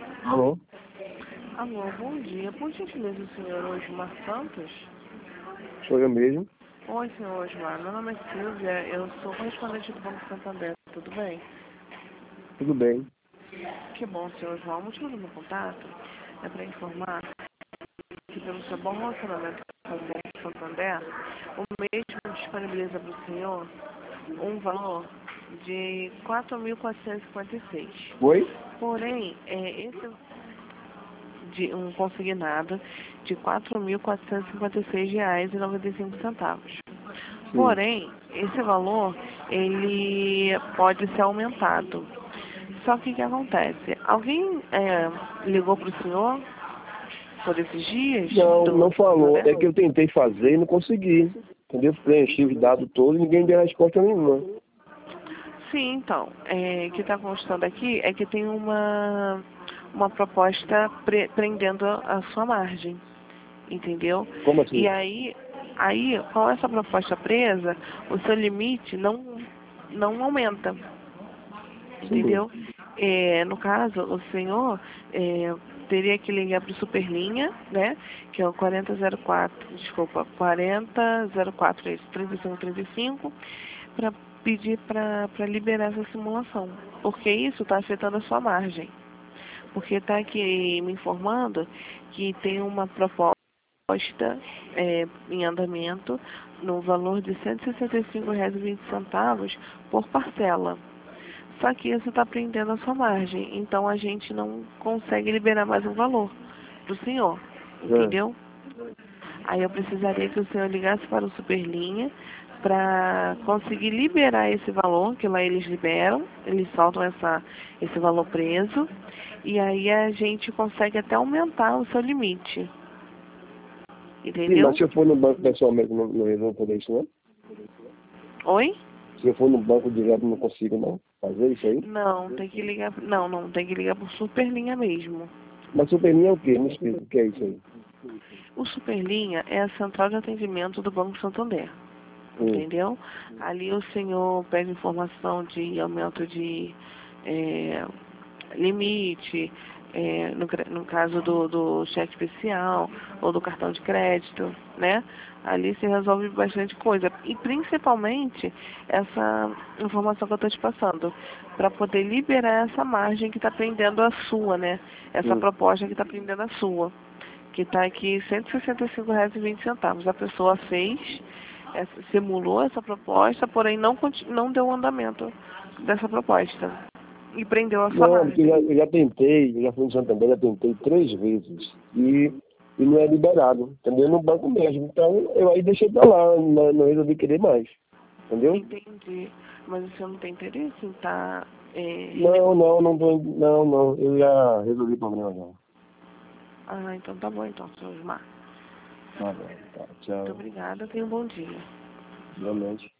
Alô? Alô, bom dia. Por gentileza, o senhor Osmar Santos? Sou eu mesmo. Oi, senhor Osmar. Meu nome é Silvia. Eu sou correspondente do Banco Santander. Tudo bem? Tudo bem. Que bom, senhor Osmar. O motivo do meu contato é para informar que, pelo seu bom relacionamento com o Banco Santander, o mesmo disponibiliza para o senhor um valor de 4.456. Oi? Porém, esse de um consignado de R$ 4.456,95. Sim. Porém, esse valor ele pode ser aumentado. Só que o que acontece? Alguém ligou para o senhor por esses dias Não, do não falou. Santander? É que eu tentei fazer e não consegui. Entendeu? Preenchi os dados todos e ninguém deu resposta nenhuma. Sim, então. O que está constando aqui é que tem uma proposta prendendo a sua margem. Entendeu? Como E assim? aí, com essa proposta presa, o seu limite não aumenta. Sim. Entendeu? No caso, o senhor teria que ligar para o Superlinha, né? Que é o 4004, isso, 3535, para pedir para liberar essa simulação. Porque isso está afetando a sua margem. Porque está aqui me informando que tem uma proposta em andamento no valor de R$ 165,20 por parcela. Só que isso está prendendo a sua margem, então a gente não consegue liberar mais um valor para o senhor, É. entendeu? Aí eu precisaria que o senhor ligasse para o Superlinha para conseguir liberar esse valor, que lá eles liberam, eles soltam esse valor preso, e aí a gente consegue até aumentar o seu limite, Sim, mas entendeu? se eu for no banco pessoalmente, não resolvo poder isso, não? Oi? Se eu for no banco direto, não consigo, não? Fazer isso aí? Não, tem que ligar. Não, tem que ligar por Superlinha mesmo. Mas superlinha é o quê? Me explica o que é isso aí. O Superlinha é a central de atendimento do Banco Santander. Hum. Entendeu? Ali o senhor pede informação de aumento de limite, no caso do cheque especial ou do cartão de crédito, né? Ali se resolve bastante coisa. E principalmente essa informação que eu estou te passando, para poder liberar essa margem que está prendendo a sua, né? Essa Hum. proposta que está prendendo a sua, que está aqui R$ 165,20. A pessoa fez, simulou essa proposta, porém não deu andamento dessa proposta e prendeu a sua Não, porque margem. eu já tentei, eu já fui no Santander, já tentei 3 vezes. E não é liberado, entendeu? No banco mesmo. Então, eu aí deixei pra lá, não resolvi querer mais, entendeu? Entendi. Mas o senhor não tem interesse em estar Não, eu já resolvi o problema já. Ah, então tá bom então, senhor Osmar. Tá bom, tá, Muito tchau. obrigada, tenha um bom dia. Boa noite.